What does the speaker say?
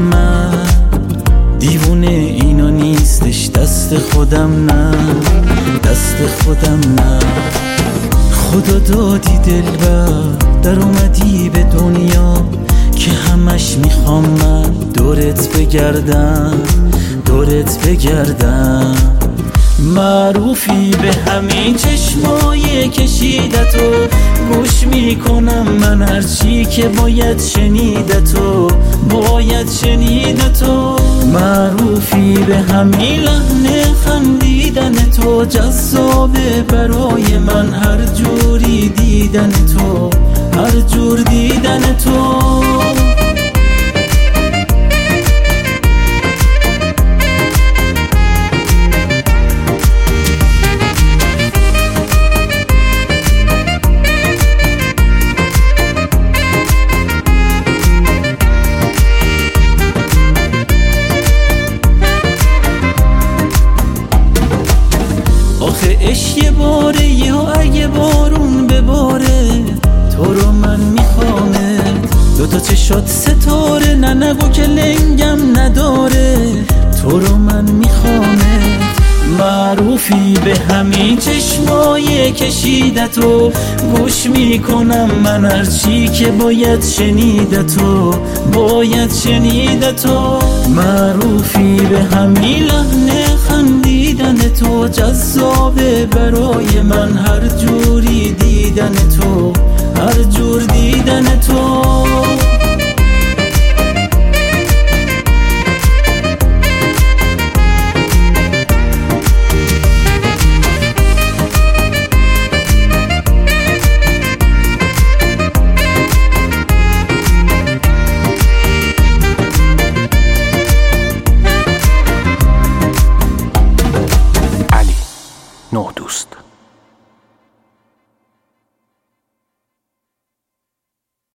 من دیوونه اینا نیستش، دست خودم نه، دست خودم نه. خدا دادی دلبر در اومدی به دنیا که همش میخوام من دورت بگردم، دورت بگردم. معروفی به همین چشمای کشیدتو، گوش میکنم من هرچی که باید شنیدتو، باید شنیدتو. معروفی به همین لحن خندیدن تو، جذابه برای من هر جوری دیدن تو، هر جور دیدن تو. آخه عشق یه باره یا اگه بارون بباره، تو رو من میخوامت. دوتا چشات ستاره، نه نگو که لنگم نداره، تو رو من میخوامت. معروفی به همین چشمای کشیدتو، گوش میکنم من هرچی که باید شنیدتو، باید شنیدتو. معروفی به همین لحن خندیدن تو، جذابه برای من هر جوری دیدن تو، هر جور دیدن تو. نه دوست.